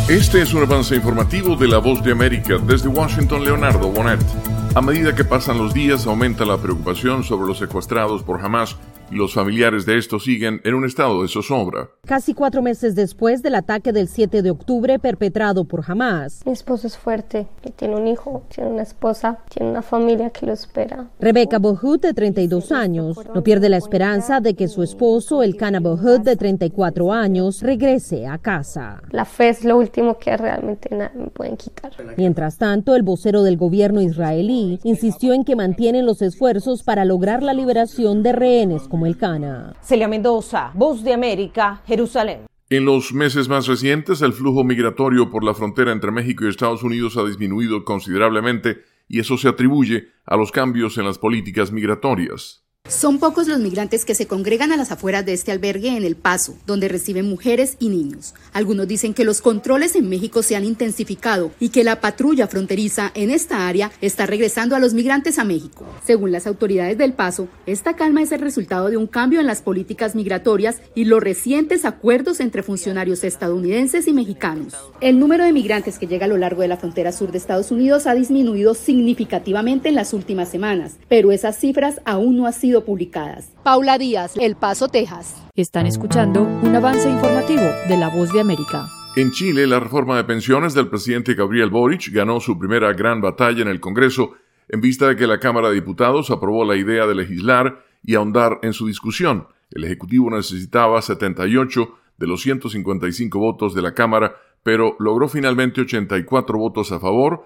Este es un avance informativo de La Voz de América. Desde Washington, Leonardo Bonet. A medida que pasan los días, aumenta la preocupación sobre los secuestrados por Hamás y los familiares de estos siguen en un estado de zozobra. Casi 4 meses después del ataque del 7 de octubre perpetrado por Hamás. Mi esposo es fuerte, tiene un hijo, tiene una esposa, tiene una familia que lo espera. Rebecca Bohut, de 32 años, no pierde la esperanza de que su esposo, Elkanah Bohut, de 34 años, regrese a casa. La fe es lo último que realmente nada me pueden quitar. Mientras tanto, el vocero del gobierno israelí insistió en que mantienen los esfuerzos para lograr la liberación de rehenes como Elkanah. Celia Mendoza, Voz de América, Jerusalén. En los meses más recientes, el flujo migratorio por la frontera entre México y Estados Unidos ha disminuido considerablemente y eso se atribuye a los cambios en las políticas migratorias. Son pocos los migrantes que se congregan a las afueras de este albergue en El Paso, donde reciben mujeres y niños. Algunos dicen que los controles en México se han intensificado y que la patrulla fronteriza en esta área está regresando a los migrantes a México. Según las autoridades del Paso, esta calma es el resultado de un cambio en las políticas migratorias y los recientes acuerdos entre funcionarios estadounidenses y mexicanos. El número de migrantes que llega a lo largo de la frontera sur de Estados Unidos ha disminuido significativamente en las últimas semanas, pero esas cifras aún no han sido publicadas. Paula Díaz, El Paso, Texas. Están escuchando un avance informativo de La Voz de América. En Chile, la reforma de pensiones del presidente Gabriel Boric ganó su primera gran batalla en el Congreso en vista de que la Cámara de Diputados aprobó la idea de legislar y ahondar en su discusión. El Ejecutivo necesitaba 78 de los 155 votos de la Cámara, pero logró finalmente 84 votos a favor,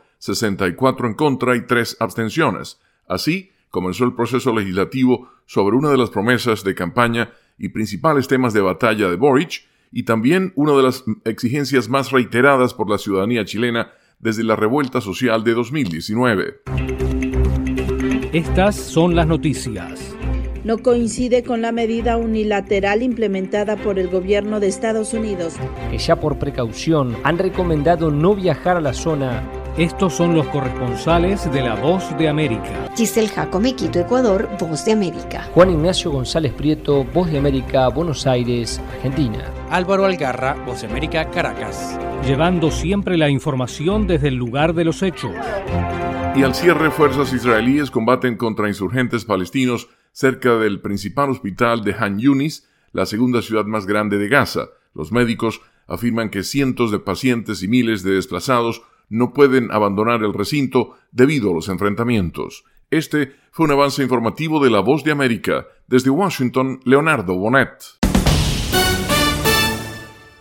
64 en contra y 3 abstenciones. Así, comenzó el proceso legislativo sobre una de las promesas de campaña y principales temas de batalla de Boric y también una de las exigencias más reiteradas por la ciudadanía chilena desde la revuelta social de 2019. Estas son las noticias. No coincide con la medida unilateral implementada por el gobierno de Estados Unidos, que ya por precaución han recomendado no viajar a la zona. Estos son los corresponsales de La Voz de América. Giselle Jacome, Quito, Ecuador, Voz de América. Juan Ignacio González Prieto, Voz de América, Buenos Aires, Argentina. Álvaro Algarra, Voz de América, Caracas. Llevando siempre la información desde el lugar de los hechos. Y al cierre, fuerzas israelíes combaten contra insurgentes palestinos cerca del principal hospital de Han Yunis, la segunda ciudad más grande de Gaza. Los médicos afirman que cientos de pacientes y miles de desplazados no pueden abandonar el recinto debido a los enfrentamientos. Este fue un avance informativo de La Voz de América. Desde Washington, Leonardo Bonet.